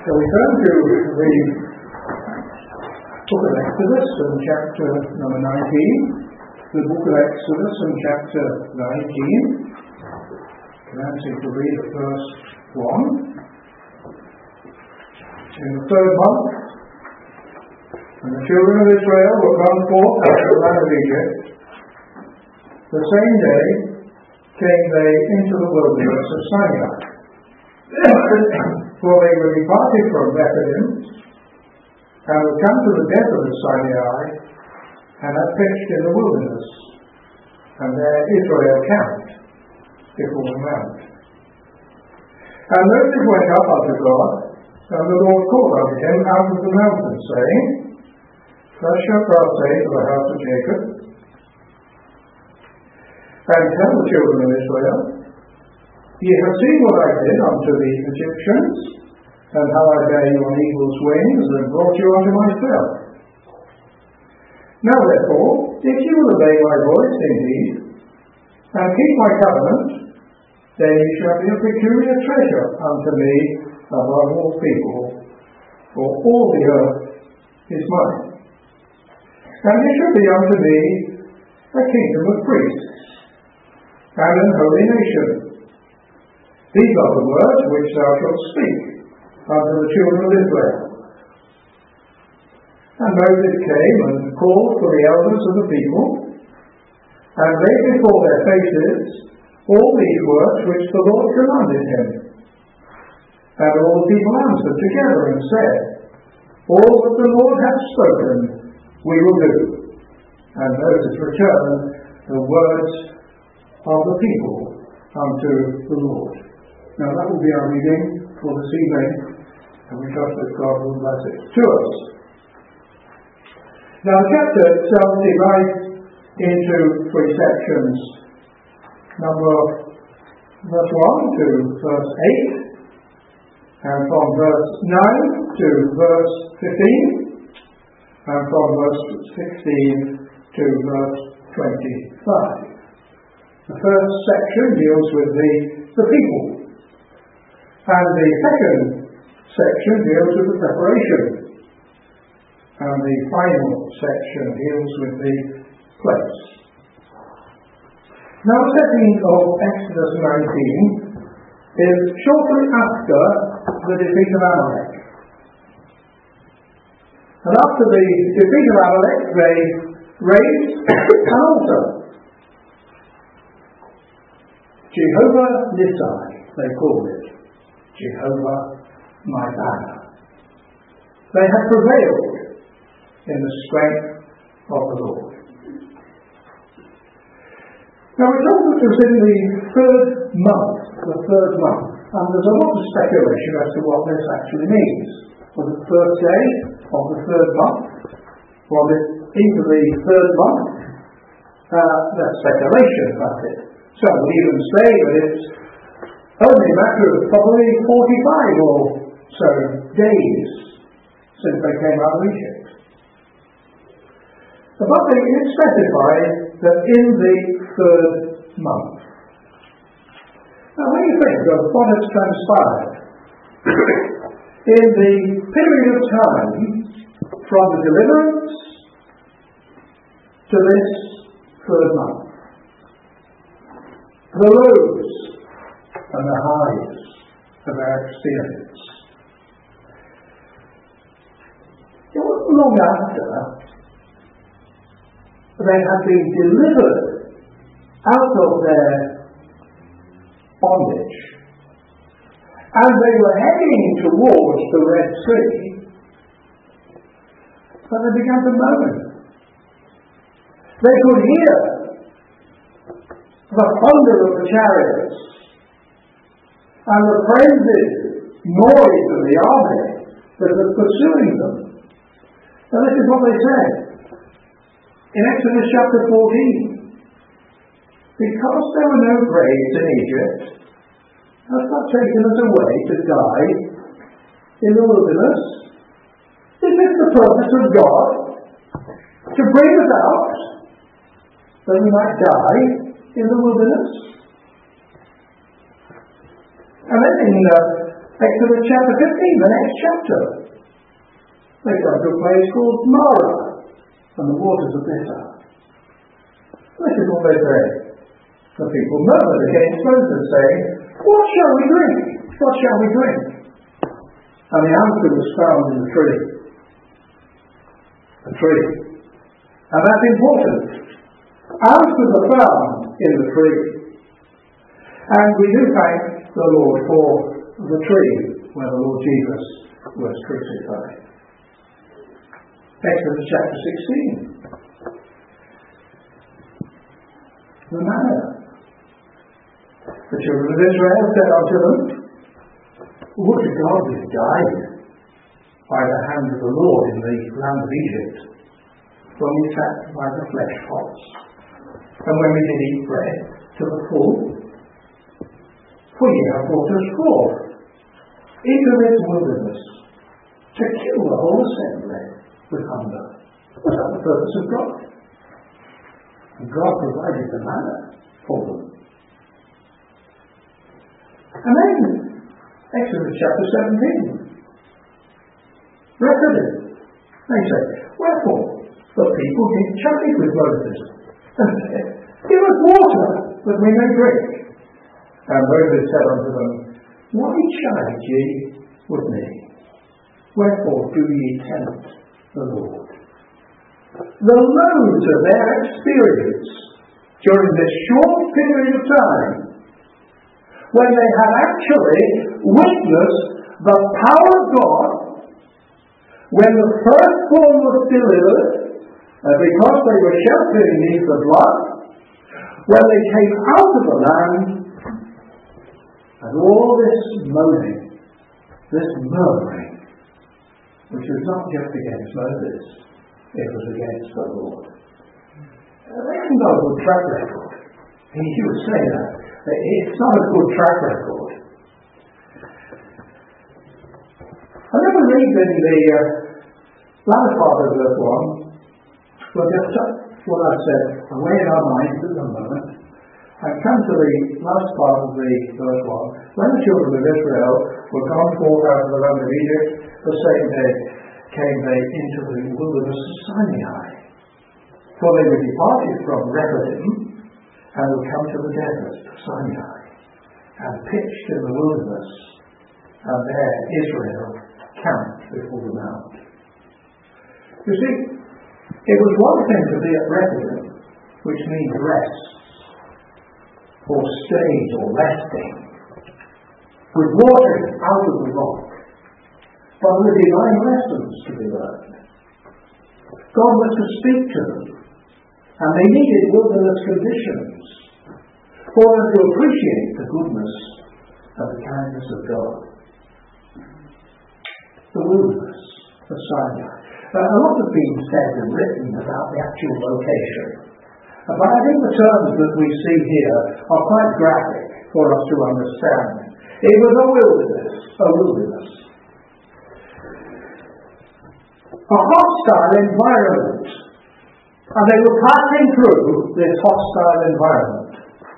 So we turn to the book of Exodus and chapter number 19. The book of Exodus and chapter 19. Commencing to read at verse 1. In the third month, and the children of Israel were gone forth out of the land of Egypt, the same day came they into the wilderness of Sinai. For they were departed from Bethlehem, and were come to the desert of Sinai, and had pitched in the wilderness, and there Israel camped before the mount. And Moses went up unto God, and the Lord called unto him out of the mountain, saying, Thus shalt thou say to the house of Jacob, and tell the children of Israel, Ye have seen what I did unto the Egyptians, and how I bare you on eagle's wings, and brought you unto myself. Now therefore, if you will obey my voice indeed, and keep my covenant, then ye shall be a peculiar treasure unto me above all people, for all the earth is mine. And ye shall be unto me a kingdom of priests, and an holy nation. These are the words which thou shalt speak unto the children of Israel. And Moses came and called for the elders of the people, and laid before their faces all these words which the Lord commanded him. And all the people answered together and said, All that the Lord hath spoken we will do. And Moses returned the words of the people unto the Lord. Now that will be our reading for this evening, and we trust that God will bless it to us. Now the chapter itself divides into three sections. Verse 1 to verse 8, and from verse 9 to verse 15, and from verse 16 to verse 25. The first section deals with the people, and the second section deals with the preparation, and the final section deals with the place. Now the setting of Exodus 19 is shortly after the defeat of Amalek. And after the defeat of Amalek, they raised an altar. Jehovah Nissi, they called it. Jehovah my banner. They had prevailed in the strength of the Lord. Now we're told that it was in the third month, and there's a lot of speculation as to what this actually means. Was it the first day of the third month? Was it into the third month? There's speculation about it. Some would even say that it's only a matter of probably 45 or so days since they came out of Egypt. But it specifies that in the third month. Now when you think of what has transpired in the period of time from the deliverance to this third month, the lows and the highs of our experience. It wasn't long after they had been delivered out of their bondage, and they were heading towards the Red Sea, but they began to moan. They could hear the thunder of the chariots and the frenzied noise of the army that was pursuing them. And this is what they said in Exodus chapter 14. Because there were no graves in Egypt, hast thou taken us away to die in the wilderness? Is this the purpose of God? To bring us out that we might die in the wilderness? And then in Exodus chapter 15, the next chapter. They come to a place called Mara, and the waters are bitter. This is what they say. The people murmured against Moses, saying, "What shall we drink? What shall we drink?" And the answer was found in the tree. The tree. And that's important. Answers are found in the tree. And we do thank the Lord for the tree where the Lord Jesus was crucified. Exodus chapter 16. The manna. The children of Israel said unto them, "Would to God we had died by the hand of the Lord in the land of Egypt, when we sat by the flesh pots, and when we did eat bread to the full. For ye have brought us forth into this wilderness to kill the whole assembly with hunger." Was that the purpose of God? And God provided the manna for them. And then, Exodus chapter 17. Record. They say, "Wherefore the people did chide with Moses, and said, Give us water, that we may drink. And Moses said unto them, Why chide ye with me? Wherefore do ye tempt the Lord?" The loads of their experience during this short period of time, when they had actually witnessed the power of God, when the firstborn was delivered, because they were sheltered beneath the blood, when they came out of the land, and all this moaning, this murmuring, which was not just against Moses, it was against the Lord. They haven't got a good track record. He would say that. It's not a good track record. I never read in the latter part of verse 1, we'll just touch what I said away in our minds at the moment, and come to the last part of the verse 1. When the children of Israel were gone forth out of the land of Egypt, the same day came they into the wilderness of Sinai. For they were departed from Rephidim, and would come to the desert of Sinai, and pitched in the wilderness, and there Israel camped before the mount. You see, it was one thing to be at Rephidim, which means rest, or stays, or resting, with water out of the rock, but with divine lessons to be learned. God was to speak to them, and they needed wilderness conditions for them to appreciate the goodness and the kindness of God. The wilderness of Sinai. A lot has been said and written about the actual location, but I think the terms that we see here are quite graphic for us to understand. It was a wilderness. A hostile environment. And they were passing through this hostile environment.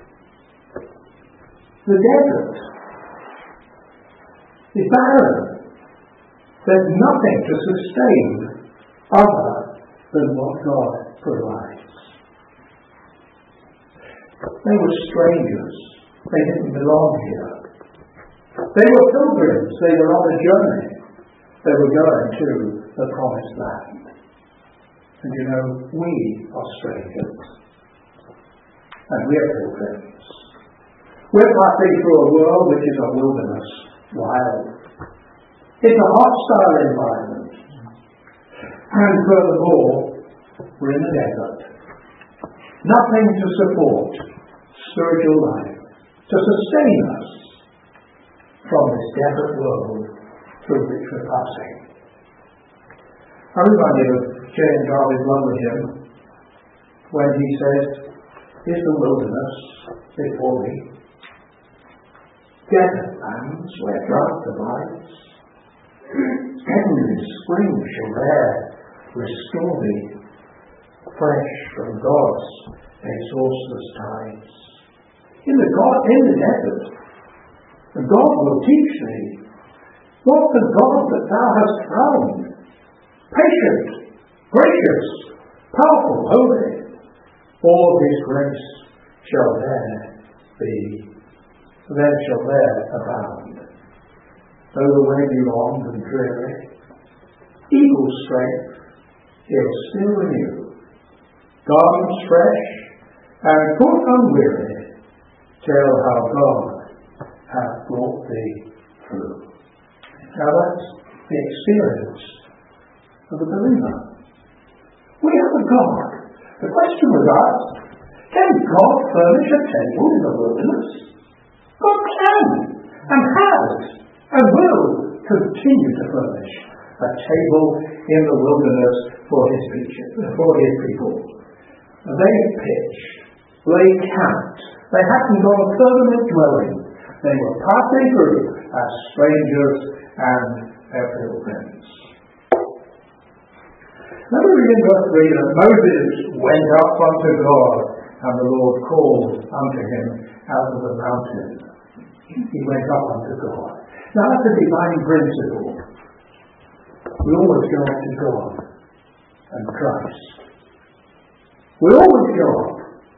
The desert is barren. There's nothing to sustain other than what God provides. They were strangers. They didn't belong here. They were pilgrims. They were on a journey. They were going to the promised land. And you know, we are strangers. And we are pilgrims. We're passing through a world which is a wilderness, wild. It's a hostile environment. And furthermore, we're in the desert. Nothing to support spiritual life, to sustain us from this desert world through which we're passing. I'm reminded of James Darby's lovely hymn when he says, "Is the wilderness before me? Desert lands where drought abides. Heavenly spring shall there restore me, fresh from God's exhaustless tides." In the desert, God will teach me What the God that thou hast found, patient, gracious, powerful, holy, all his grace shall there abound. Though the way be long and dreary, eagle strength he'll still renew. Garments fresh and foot unweary, tell how God hath brought thee through. Now that's the experience of the believer. We have a God. The question was asked, can God furnish a table in the wilderness? God can, and has, and will continue to furnish a table in the wilderness for his people. They pitched, they camped, they hadn't got a permanent dwelling. They were passing through as strangers and pilgrims. Let me read in verse 3 that Moses went up unto God, and the Lord called unto him out of the mountain. He went up unto God. Now that's a divine principle. We always go up to God and Christ. We always go up.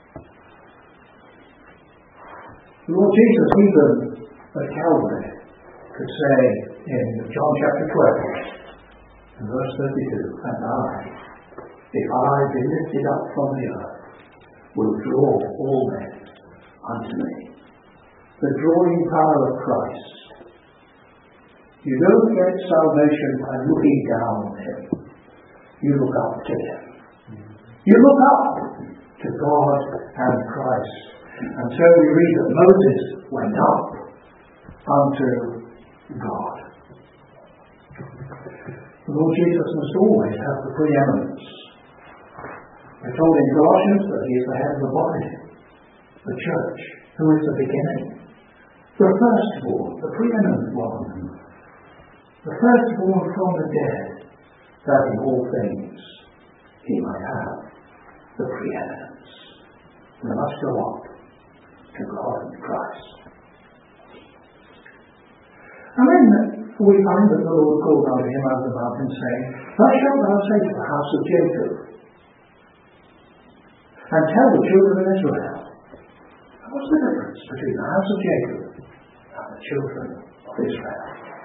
The Lord Jesus, even at Calvary, could say in John chapter 12, verse 32, and I, if I be lifted up from the earth, will draw all men unto me. The drawing power of Christ. You don't get salvation by looking down on him. You look up to him. You look up to God and Christ. And so we read that Moses went up unto God. The Lord Jesus must always have the preeminence. We're told in Colossians that he is the head of the body, the church, who is the beginning, the firstborn, the preeminent one, the firstborn from the dead, that in all things he might have the preeminence. We must go up to God and Christ. And then we find that the Lord called unto him out of the mountain, saying, Thus shalt thou say to the house of Jacob, and tell the children of Israel. What's the difference between the house of Jacob and the children of Israel?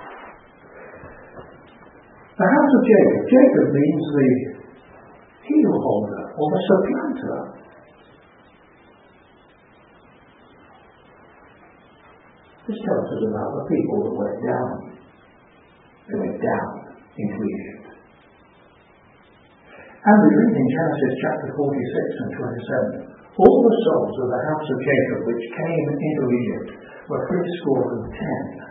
The house of Jacob. Jacob means the heel holder or the supplanter. This tells us about the people that went down. They went down into Egypt. And we read in Genesis chapter 46 and 27, all the souls of the house of Jacob which came into Egypt were 70.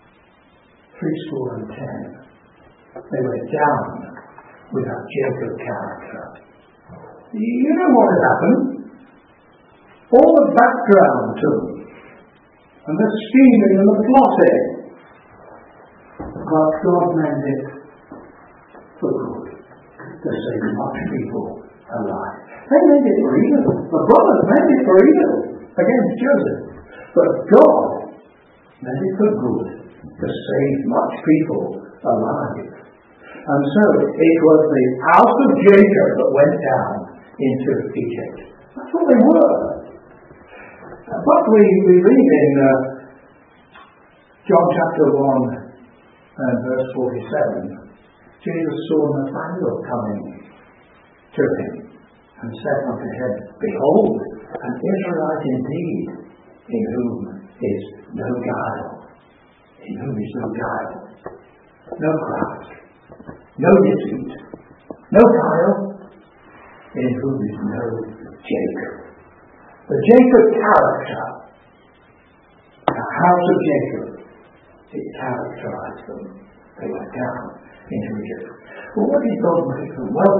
They went down with that Jacob character. You know what had happened? All the background to them, and the scheming and the plotting, but God meant it for good, to save much people alive. They meant it for evil. The brothers meant it for evil against Joseph. But God meant it for good, to save much people alive. And so it was the house of Jacob that went down into Egypt. That's what they were. But we read in John chapter 1 and verse 47, Jesus saw Nathanael coming to him and said unto him, Behold, an Israelite indeed, in whom is no guile. In whom is no guile, no craft, no deceit, no guile, in whom is no Jacob. The Jacob character, the house of Jacob, it characterized them. They went down into Egypt. Well, what did God make them? Well,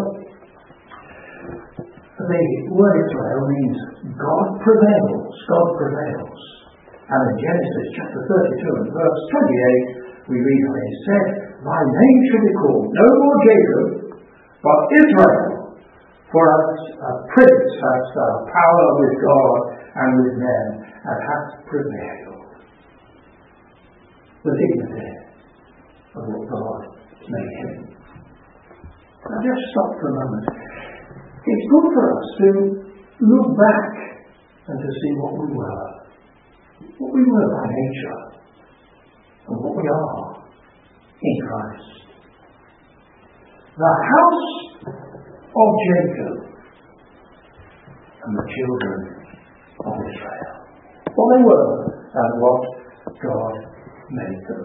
the word Israel means God prevails. God prevails. And in Genesis chapter 32 and verse 28, we read how he said, Thy name shall be called no more Jacob, but Israel. For as a prince hast thou power with God and with men, and hast prevailed. The dignity, of what God made him. Now just stop for a moment. It's good for us to look back and to see what we were. What we were by nature. And what we are in Christ. The house of Jacob and the children of Israel. What they were and what God made them.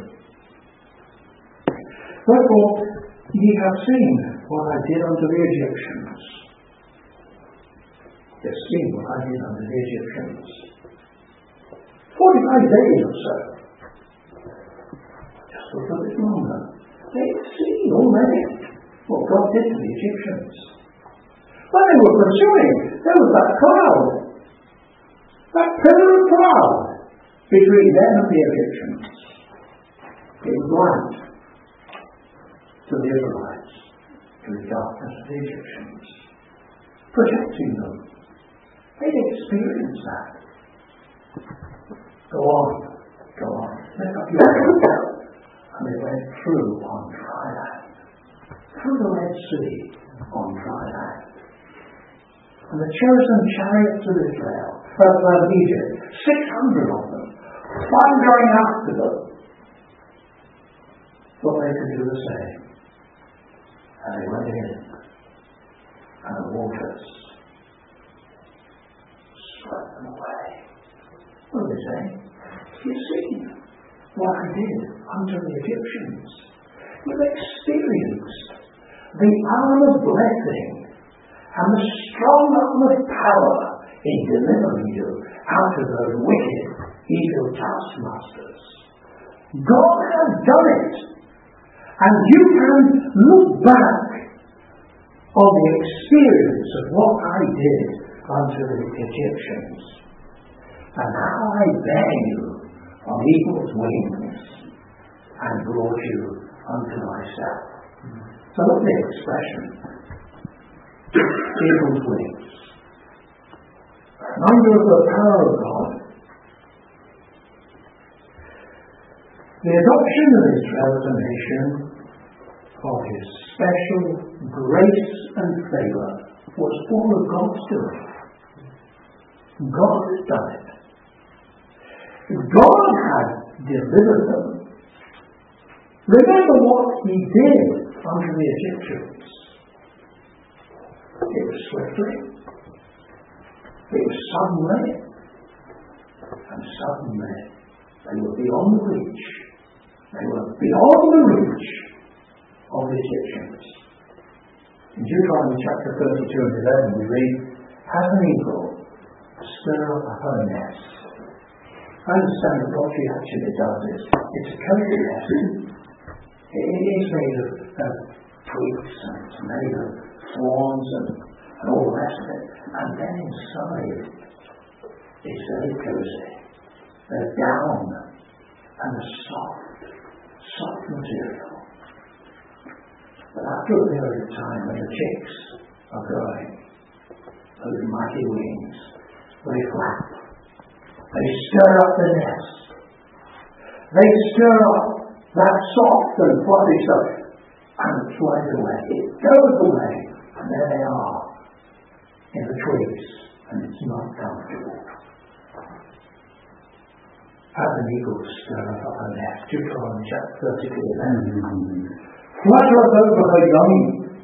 Wherefore, ye have seen what I did unto the Egyptians. You have seen what I did unto the Egyptians. 45 days or so. Just a little bit longer. They had seen already what God did to the Egyptians. When they were pursuing, there was that cloud. That pillar of cloud between them and the Egyptians. It was light to the Israelites, to the darkness of the Egyptians, protecting them. They'd experienced that. Go on. Lift up your head. And they went through on dry land. Through the Red Sea on dry land. And the chosen chariots of Israel, of Egypt, 600 of them, thundering after them, thought they could do the same. And they went in, and the waters swept them away. What are they saying? You've seen what I did unto the Egyptians. You've experienced the arm of blessing and the strong arm of power in delivering you out of those wicked, evil taskmasters. God has done it. And you can look back on the experience of what I did unto the Egyptians, and how I bare you on eagle's wings and brought you unto myself. It's a lovely expression. Eagle's wings. A reminder of the power of God. The adoption of Israel as a nation of his special grace and favour was all of God's doing. God has done it. God had delivered them. Remember what he did unto the Egyptians. It was swiftly. It was suddenly. And suddenly they were beyond the reach. They were beyond the reach of the Egyptians. In Deuteronomy chapter 32 and 11 we read, "As an eagle stir up her nest." I understand that what she actually does is, it's a cozy nest. It is made of twigs and it's made of thorns and all the rest of it. And then inside it's very cozy. There's down and a soft material. But after a period of time when the chicks are growing, those mighty wings, they flap. They stir up the nest. They stir up that soft and fluffy stuff and it flies away. It goes away and there they are in the twigs and it's not comfortable. As an eagle stirreth up her nest. Deuteronomy chapter 32. Fluttereth over her young.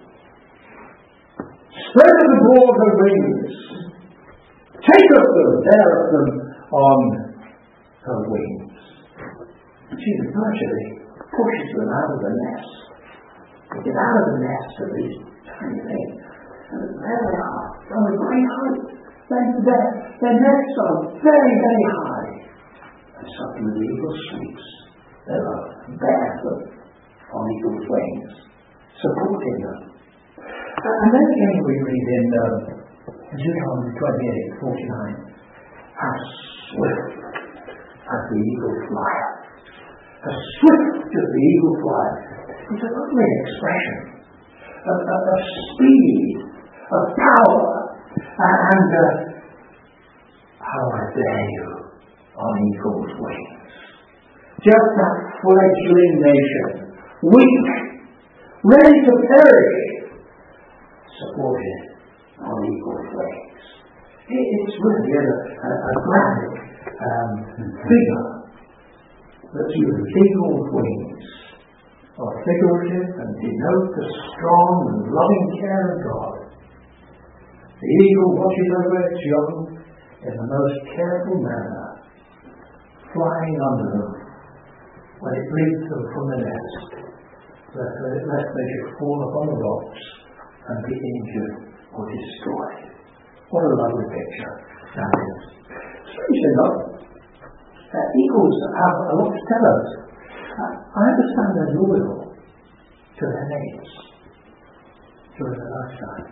Spreadeth abroad her wings. Taketh them, beareth them on her wings. She virtually pushes them out of the nest. They get out of the nest of these tiny things. And there they are, from a great height. Their nests are very, very high. And suddenly the eagle sweeps their own, bears them on eagle's wings, supporting them. And then again we read in Deuteronomy 28:49, "As swift as the eagle flieth." As swift as the eagle flieth. It's a lovely expression of speed, of power, and how I bear you on eagle's wings. Just that fledgling nation weak, ready to perish, supported on eagle's wings. It's really a graphic figure that's used. Eagle's wings are figurative and denote the strong and loving care of God. The eagle watches over its young in the most careful manner, flying under them when it leads them from the nest, lest they should fall upon the rocks and be injured or destroyed. What a lovely picture that is. Strangely enough, eagles have a lot to tell us. I understand they're loyal to their mates during their lifetime.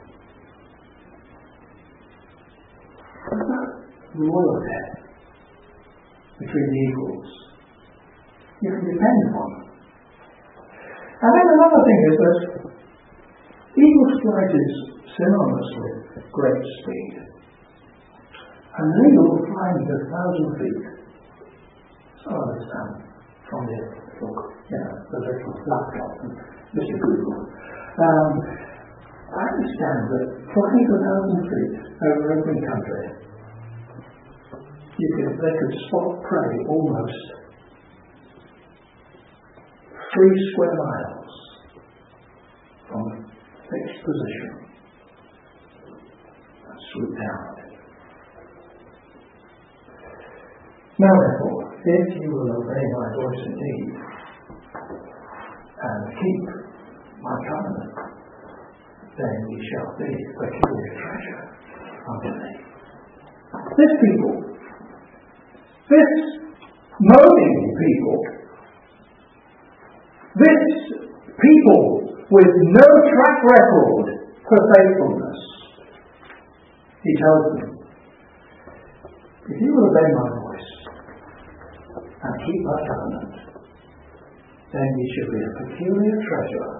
There's that loyalty between the eagles. You can depend on them. And then another thing is that eagle's flight is synonymous with great speed. And an eagle flying to 1,000 feet. So I understand from the book, the little laptop and Mr. Google. I understand that flying to 1,000 feet over open country, they could spot prey almost 3 square miles from a fixed position and swoop down. Now therefore, if you will obey my voice indeed and keep my covenant, then ye shall be a peculiar treasure unto me. This people, this moaning people, this people with no track record for faithfulness, he tells them, if you will obey my voice and keep my covenant, then ye shall be a peculiar treasure,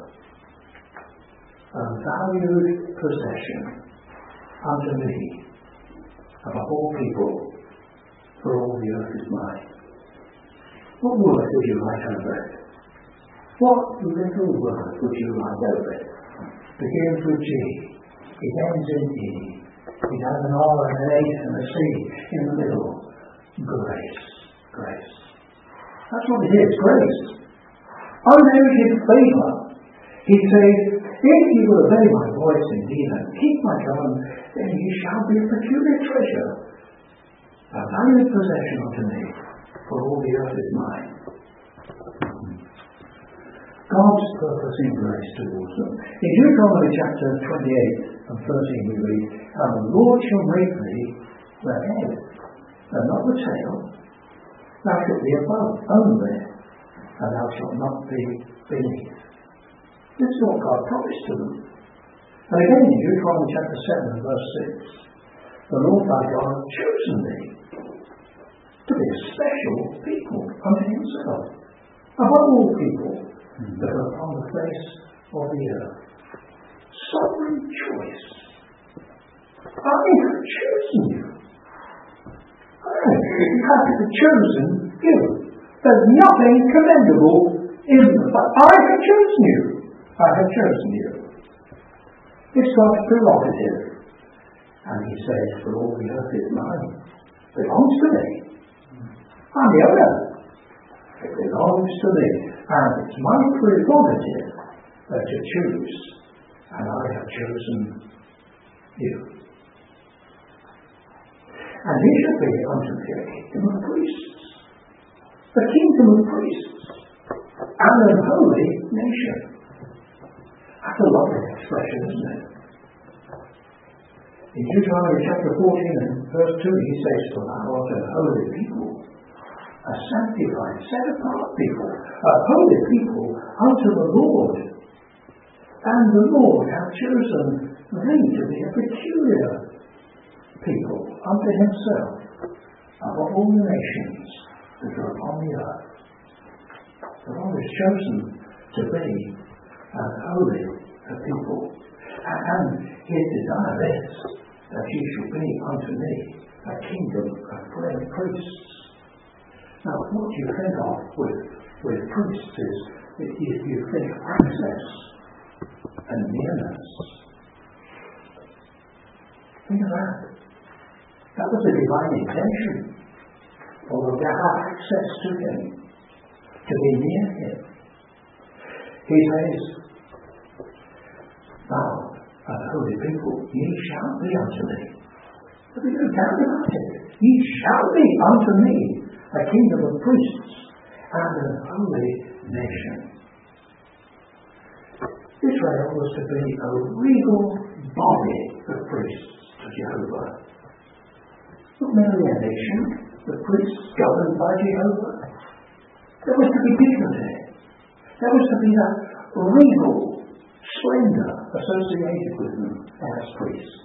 a valued possession unto me above all people, for all the earth is mine. What word would you write over it? What little word would you write over it? Begins with G. It ends in E. It has an R and an H and a C in the middle. Grace. Grace. That's what it is, grace. Unmerited favour. He says, if you will obey my voice indeed and keep my covenant, then ye shall be a peculiar treasure, a valued possession unto me, for all the earth is mine. God's purpose in grace towards them. In Deuteronomy chapter 28 and 13 we read, and the Lord shall make thee the head, and not the tail. Thou shalt be above only, and thou shalt not be beneath. This is what God promised to them. And again in Deuteronomy chapter 7 and verse 6, the Lord thy God hath chosen thee to be a special people unto himself, above all people that are upon the face of the earth. Sovereign choice. I have chosen you. I have chosen you. There's nothing commendable in them, but I have chosen you. I have chosen you. It's God's prerogative. And he says, for all the earth is mine. It belongs to me. I'm the owner. It belongs to me. And it's my prerogative to choose. And I have chosen you. And he shall be unto me a kingdom of priests. A kingdom of priests. And an holy nation. That's a lovely expression, isn't it? In Deuteronomy chapter 14 and verse 2 he says, for thou art a holy people, a sanctified, set apart people, a holy people unto the Lord. And the Lord hath chosen thee to be a peculiar people unto himself above all the nations that are upon the earth. The Lord has chosen to be as holy a people. And his desire is that ye should be unto me a kingdom of priests. Now, what you think of with priests is if you think access and nearness, think of that. That was a divine intention for them to have access to him, to be near him. He says, "Thou art a holy people, ye shall be unto me." But we don't doubt about it. Ye shall be unto me a kingdom of priests and a holy nation. Israel was to be a regal body of priests to Jehovah. Not merely a nation, the priests governed by Jehovah. There was to be dignity. There was to be that regal splendor associated with them as priests.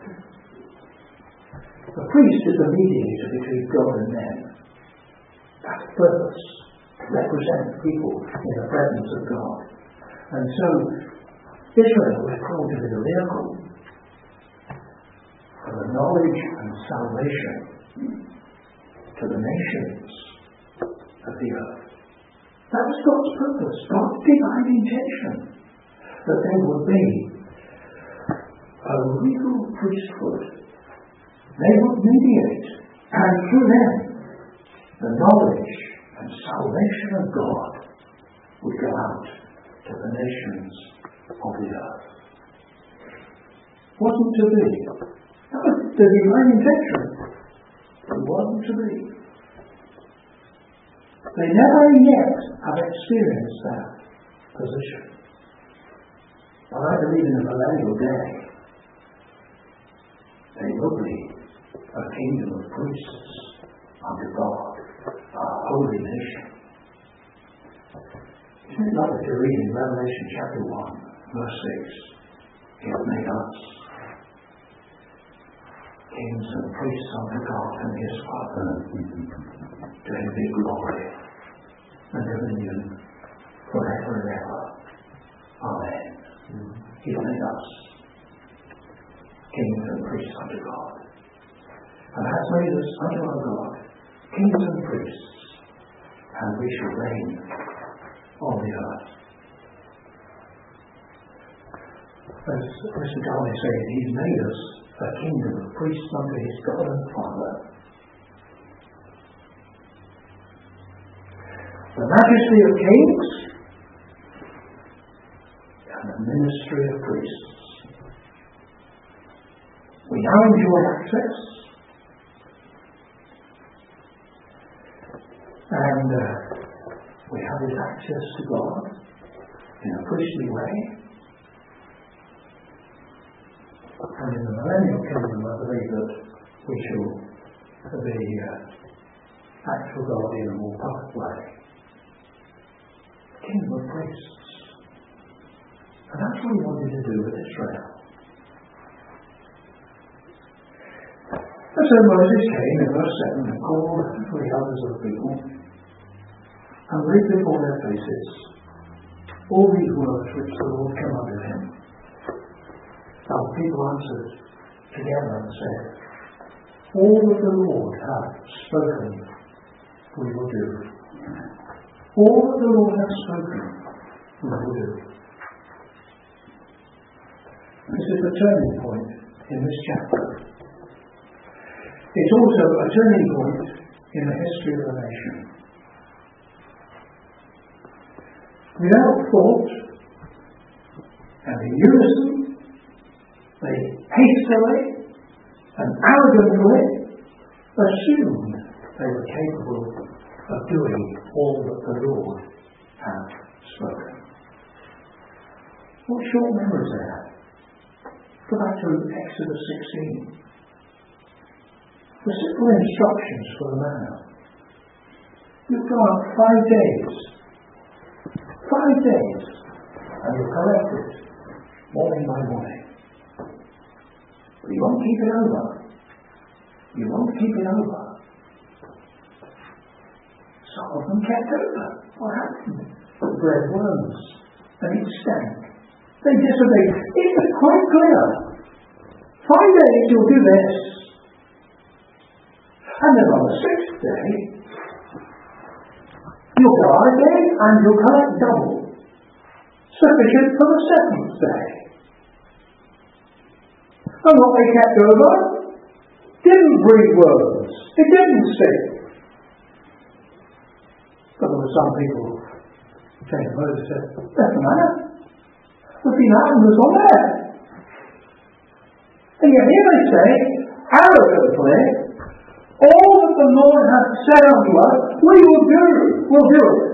The priest is the mediator between God and men. That's the purpose, to represent people in the presence of God. And so, Israel was called to be the vehicle for the knowledge and salvation to the nations of the earth. That was God's purpose, God's divine intention, that there would be a regal priesthood. They would mediate, and through them, the knowledge and salvation of God would go out to the nations of the earth. Wasn't to be. That was the divine intention. It wasn't to be. They never yet have experienced that position. But I believe in the millennial day, they will be a kingdom of priests unto God, a holy nation. Isn't it lovely to read in Revelation chapter 1, verse 6, He has made us kings and priests unto God and His Father. To Him be glory and dominion forever and ever. Amen. He has made us kings and priests unto God, and has made us unto our God kings and priests, and we shall reign on the earth. As Mr. Darby said, He's made us a kingdom of priests unto His God and Father. The majesty of kings and the ministry of priests. We now enjoy access, and we have this access to God in a priestly way. And in the millennial kingdom, I believe that we shall be actual God in a more public way. Kingdom of priests. And that's what He wanted to do with Israel. And so Moses came in verse 7 and called for the elders of the people and laid before their faces all these words which the Lord commanded him. Now the people answered together and said, all that the Lord hath spoken we will do. All that the Lord hath spoken we will do. This is the turning point in this chapter. It's also a turning point in the history of the nation. Without thought and in unison, they hastily and arrogantly assumed they were capable of doing all that the Lord had spoken. What short memories they had. Go back to Exodus 16. The simple instructions for the manna. You've got 5 days. 5 days. And you'll collect it morning by morning. But you won't keep it over. You won't keep it over. Some of them kept over. What happened? The bread worms. And it stank. They disobeyed. It was quite clear. 5 days you'll do this. And then on the 6th day, you'll go out again and you'll collect double. sufficient for the seventh day. And what they kept over didn't breed worms. It didn't stick. But there were some people saying, Moses said, doesn't matter. There's been animals on there. And yet here they say, arrogantly, all that the Lord hath said unto us, we will do. We'll do it.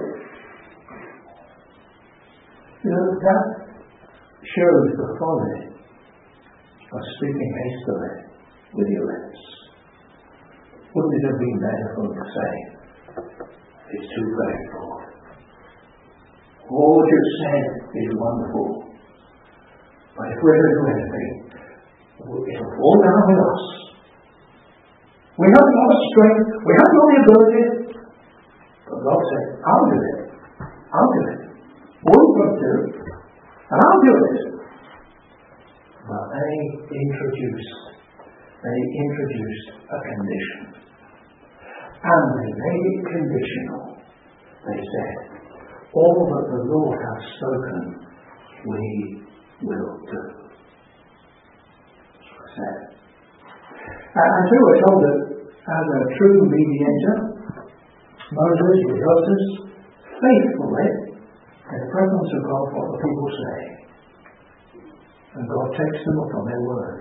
You know, that shows the folly of speaking hastily with your lips. Wouldn't it have been better for them to say, it's too late, Lord. All what you've said is wonderful. But if we're to do anything, it'll fall down with us. We haven't got the strength, we haven't got the ability. But God said, I'll do it. I'll do it. All you've got to do, and I'll do it. But they introduced a condition. And they made it conditional. They said, all that the Lord hath spoken, we will do. That's what I said. And so we're told that as a true mediator, Moses rehearses faithfully in the presence of God what the people say. And God takes them up on their word.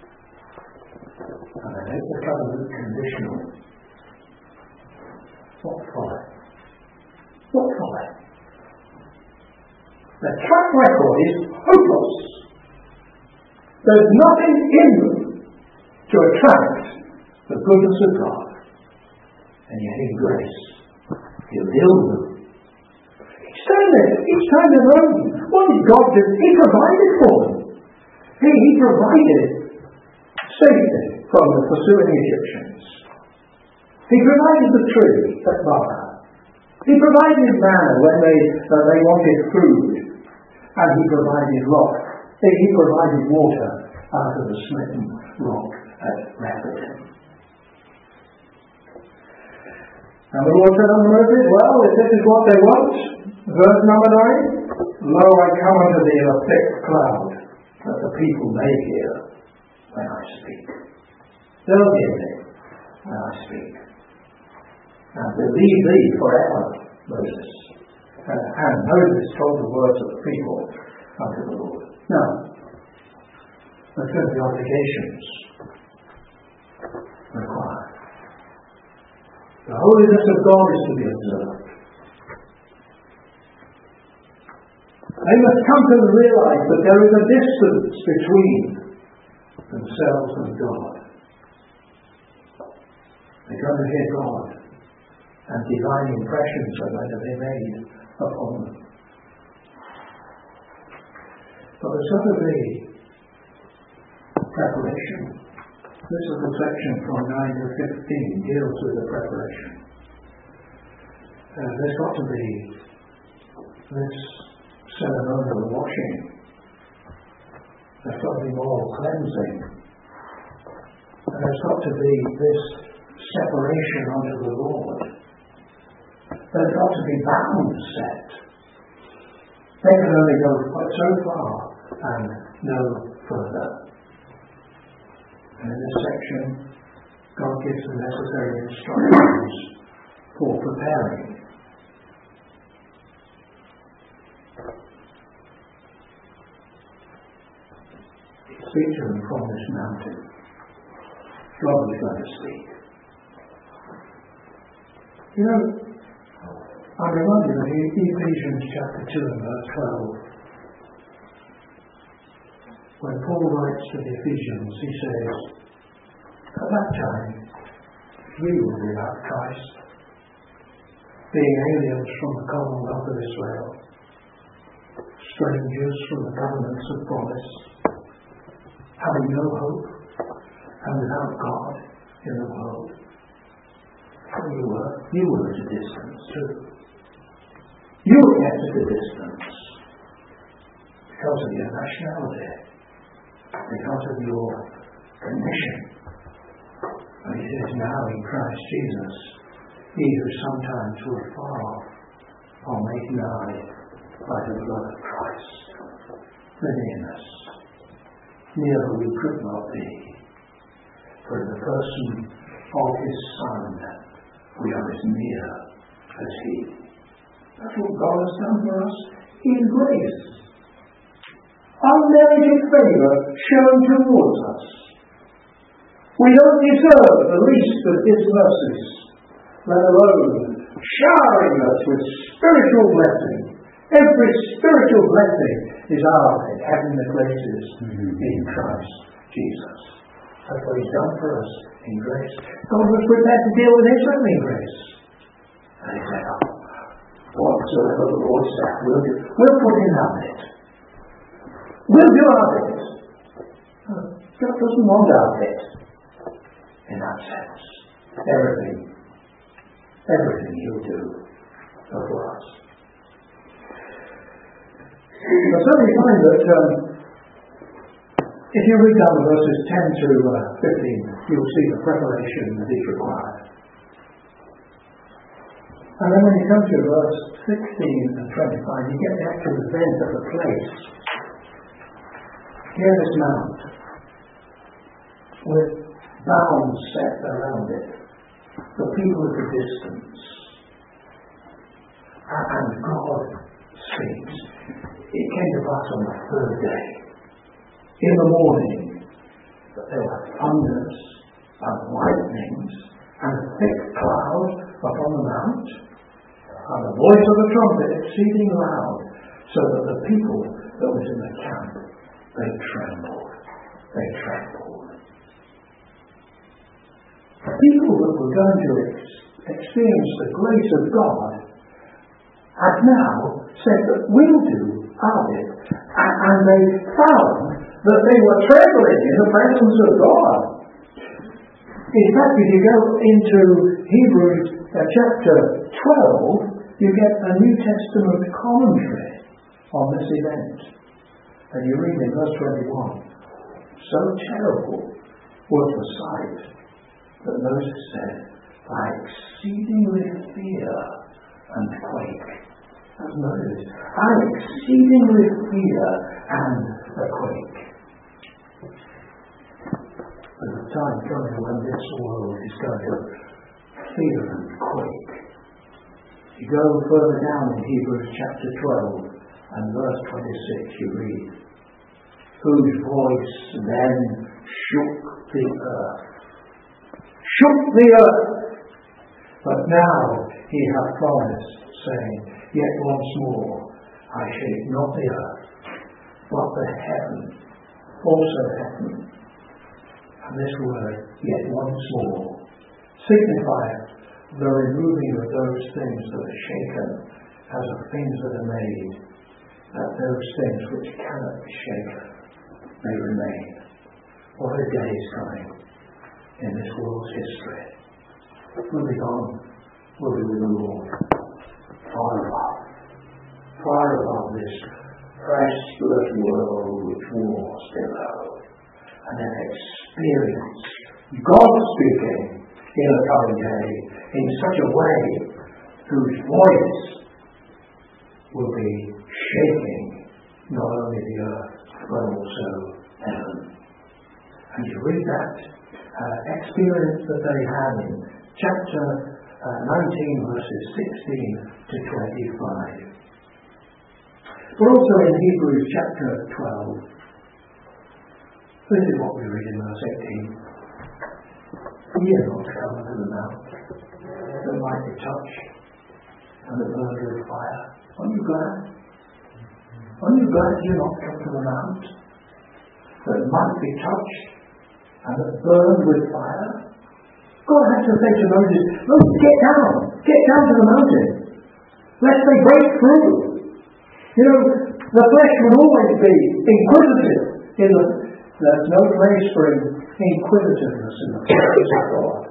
And they make the covenant conditional. What folly? What folly? Their track record is hopeless. There's nothing in them to attract the goodness of God. And yet in grace, He'll deal with them. Each time they're wrong. What did God do? He provided for them. He provided safety from the pursuing Egyptians. He provided the tree at Mara. He provided manna when they wanted food. And He provided rock. He provided water out of the smitten rock at Rephidim. And the Lord said unto Moses, well, if this is what they want, verse number 9, lo, I come unto thee in a thick cloud, that the people may hear when I speak. They'll hear me when I speak. And believe thee forever, Moses. And Moses told the words of the people unto the Lord. Now, let's go to the obligations required. The holiness of God is to be observed. They must come to realize that there is a distance between themselves and God. They're going to hear God, and divine impressions are going to be made upon them. But there's got to be preparation. This little section from 9 to 15 deals with the preparation. There's got to be this ceremonial washing. There's got to be moral cleansing. And there's got to be this separation unto the Lord. There's got to be bounds set. They can only go so far and no further. And in this section, God gives the necessary instructions for preparing. Speak to them from this mountain. God is going to speak. You know, I'm reminded of Ephesians chapter 2 and verse 12. When Paul writes to the Ephesians, he says, at that time, we were without Christ, being aliens from the commonwealth of Israel, strangers from the covenants of promise, having no hope, and without God in the world. And you were at a distance too. You were kept at a distance because of your nationality, because of your condition. But it is now in Christ Jesus, ye who sometimes were far off are made nigh by the blood of Christ. within us. Nearer we could not be, for in the person of his Son we are as near as he. That's what God has done for us in grace. Unmerited favour shown towards us. We don't deserve the least of his mercies, let alone showering us with spiritual blessing. Every spiritual blessing is ours in heavenly places in Christ Jesus. That's what he's done for us in grace. God was prepared to deal with Israel in grace. And he said, whatsoever the Lord said, we'll do. We'll put in our bit. We'll do our bit. God doesn't want our bit. In that sense, everything he'll do for us. But so we find that if you read down the verses 10 to 15, you'll see the preparation that is required. And then when you come to verse 16 and 25, you get the actual event of the place. Here's this mount with bounds set around it, the people at a distance. And God speaks. It came to pass on the third day, in the morning, that there were thunders and lightnings and a thick cloud upon the mount, and the voice of the trumpet exceeding loud, so that the people that was in the camp, they trembled. The people that were going to experience the grace of God had now said that we'll do our bit, and they found that they were trembling in the presence of God. In fact, if you go into Hebrews chapter 12, you get a New Testament commentary on this event. And you read in verse 21, so terrible was the sight that Moses said, I exceedingly fear and quake. That's Moses. I exceedingly fear and quake. There's a time coming when this world is going to fear and quake. You go further down in Hebrews chapter 12 and verse 26, you read, whose voice then shook the earth. Shook the earth! But now he hath promised, saying, yet once more I shake not the earth, but the heaven, also heaven. And this word, yet once more, signifieth the removing of those things that are shaken as of things that are made, that those things which cannot be shaken may remain. What a day is coming in this world's history. We'll be gone. We'll be with the Lord. Far above this restless world which wars below. And then experience God speaking in a coming day in such a way whose voice will be shaking not only the earth but also heaven. And you read that experience that they had in chapter 19 verses 16 to 25. But also in Hebrews chapter 12, this is what we read in verse 18. Ye are not come to the mount that might be touched and that burned with fire. Aren't you glad? Aren't you glad you're not come to the mount that might be touched and that burned with fire? God had to say to Moses, Moses, get down to the mountain, lest they break through. You know, the flesh will always be inquisitive. There's no place for inquisitiveness in the presence of God.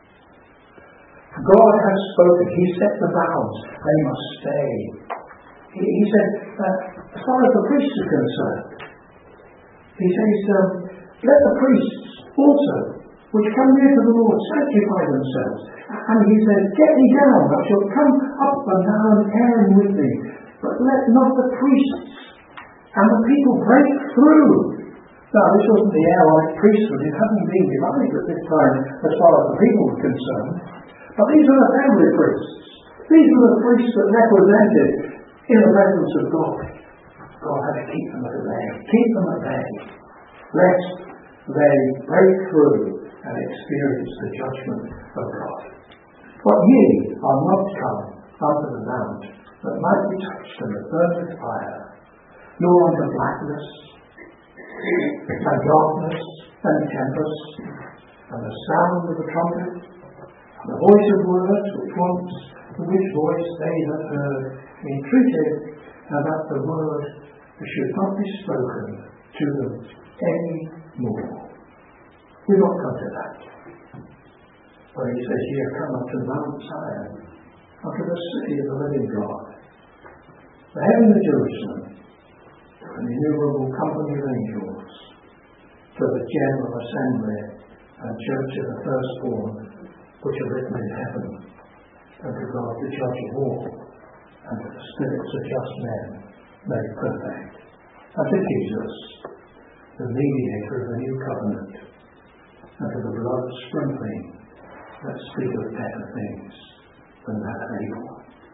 God has spoken. He set the bounds. They must stay. He said, as far as the priests are concerned, he says, let the priests also, which come near to the Lord, sanctify themselves. And he says, get me down, I shall come up and down Aaron with me. But let not the priests And the people break through. Now, this wasn't the Aaronic priesthood. It hadn't been divided at this time as far as the people were concerned. But these were the family priests. These were the priests that represented in the presence of God. God had to keep them at bay. Keep them at bay. Lest they break through and experience the judgment of God. But ye are not come unto the mount that might be touched and burned with fire, nor unto blackness and darkness and tempest, and the sound of the trumpet, and the voice of words, which voice they that heard entreated, and that the word should not be spoken to them any more. We're not come to that. But he says, ye have come unto Mount Zion, unto the city of the living God, the heavenly Jerusalem, an innumerable company of angels, to the general assembly and church of the firstborn, which are written in heaven, and to God the judge of all, and to the spirits of just men made perfect, and to Jesus, the mediator of the new covenant, and to the blood sprinkling that speaketh better things than that of Abel.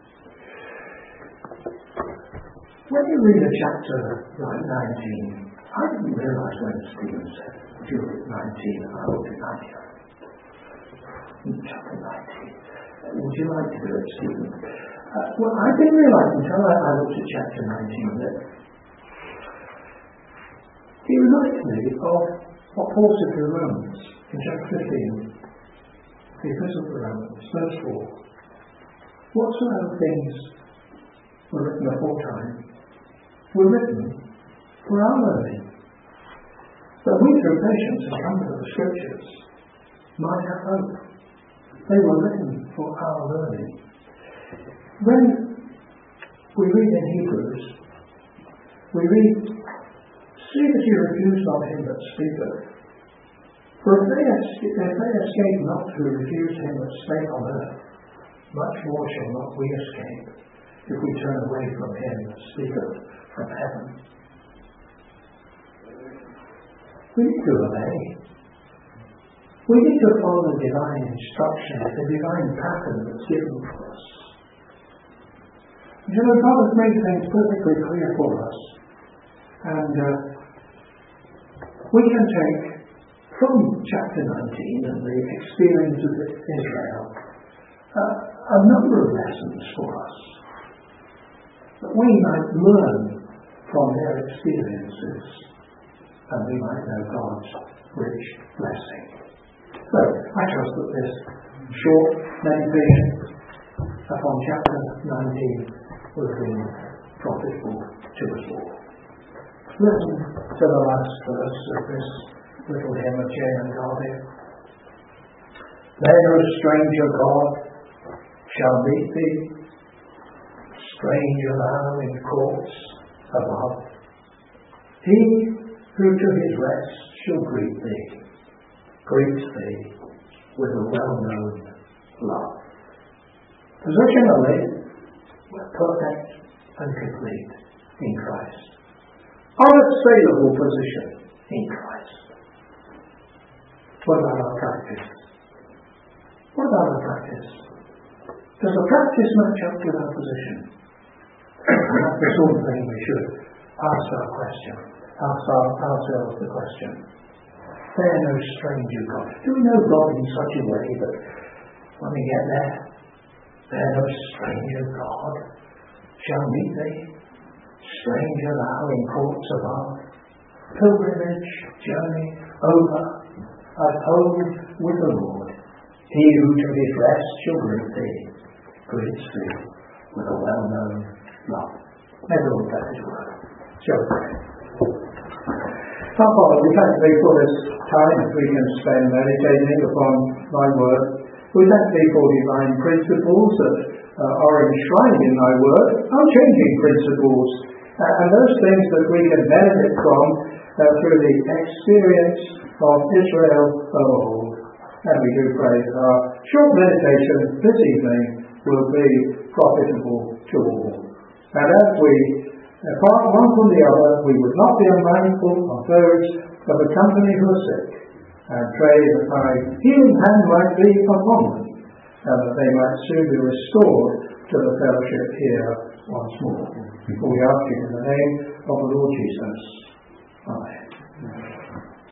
When you read a chapter like 19, I didn't realise when Stephen said, if you look at 19, and I looked at 19. Chapter 19. Would you like to do it, Stephen? Well, I didn't realise until I looked at chapter 19 that he reminds me of what Paul said to the Romans in chapter 15, the Epistle to the Romans, verse 4. Whatsoever things were written aforetime were written for our learning, that we through patience and comfort of the Scriptures might have hope. They were written for our learning. When we read in Hebrews, we read, see that you refuse not him that speaketh. For if they escape not who refuse him that spake on earth, much more shall not we escape if we turn away from him that speaketh from heaven. We need to obey. We need to follow the divine instruction, the divine pattern that's given for us. You know, God has made things perfectly clear for us. And we can take from chapter 19 and the experience of Israel a number of lessons for us, that we might learn from their experiences and we might know God's rich blessing. So, I trust that this short meditation upon chapter 19 will be profitable to us all. Listen to the last verse of this little hymn of J.M. Darby. There no stranger God shall meet thee, stranger thou in courts above. He who to his rest shall greet thee, greets thee with a well-known love. Positionally, we're perfect and complete in Christ. Unassailable position in Christ. What about our practice? What about our practice? Does the practice match up to our position? That's the sort of thing we should ask ourselves the question. There no stranger God. Do we know God in such a way that when we get there no stranger God shall meet thee, stranger thou in courts above, pilgrimage, journey over, at home with the Lord. He who to his rest shall greet thee, greets thee with a well-known love. May the Lord bless his word. Shall we pray? Our Father, we thank thee for this time that we can spend meditating upon thy word. We thank thee for divine principles that are enshrined in thy word, unchanging principles, and those things that we can benefit from through the experience of Israel of old. And we do pray that our short meditation this evening will be profitable to all. And as we apart one from the other, we would not be unmindful of those of the company who are sick, and pray that thy healing hand might be upon them, and that they might soon be restored to the fellowship here once more. For we ask you in the name of the Lord Jesus.